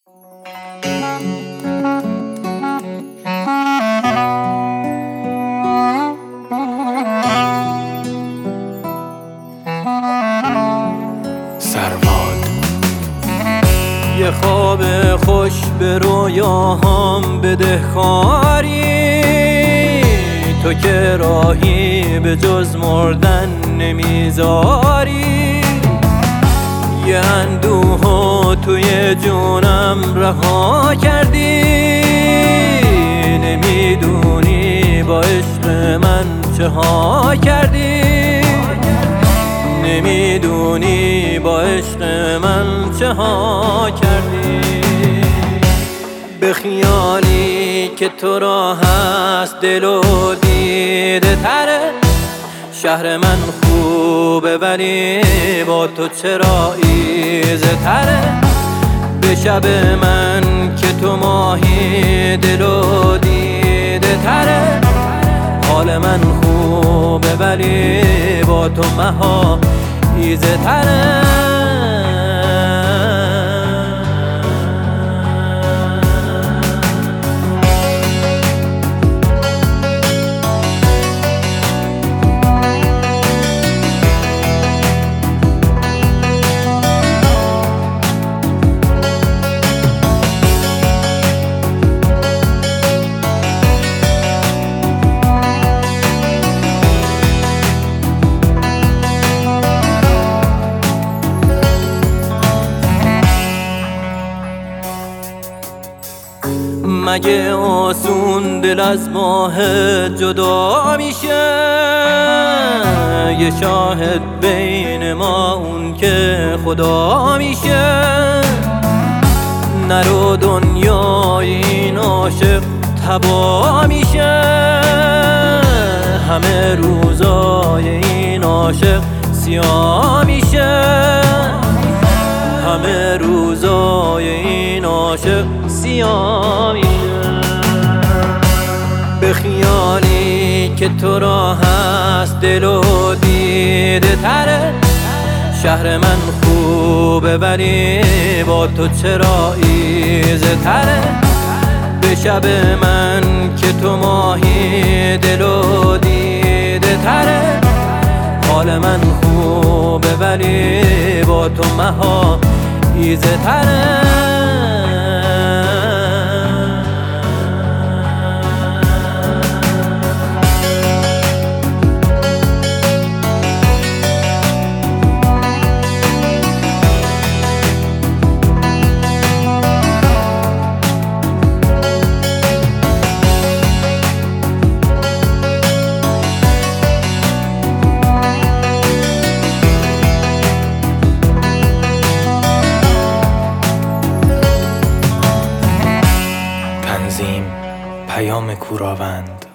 سرواد یه خواب خوش به رویاهام بدهکاری، تو که راهی به جز مردن نمیذاری. یه اندوهو توی جونم رها کردی، نمیدونی با عشق من چه ها کردی، نمیدونی با عشق من چه ها کردی. به خیالی که تو را هست دل و دیده تره، شهر من خوبه ولی با تو چرا ایزه تره. به شب من که تو ماهی دل و دیده تره، حال من خوبه ولی با تو مها ایزه تره. مگه آسون دل از ماه جدا میشه؟ یه شاهد بین ما اون که خدا میشه. نرو دنیای این عاشق تبا میشه، همه روزای این عاشق سیاه میشه، همه روزای این عاشق سیاه میشه. به خیالی که تو را هست دل و دیده تره، شهر من خوبه ولی با تو چرا ایزه تره. به شب من که تو ماهی دل و دیده تره، حال من خوبه ولی با تو مها ایزه تره. تنظیم پیام کوراوند.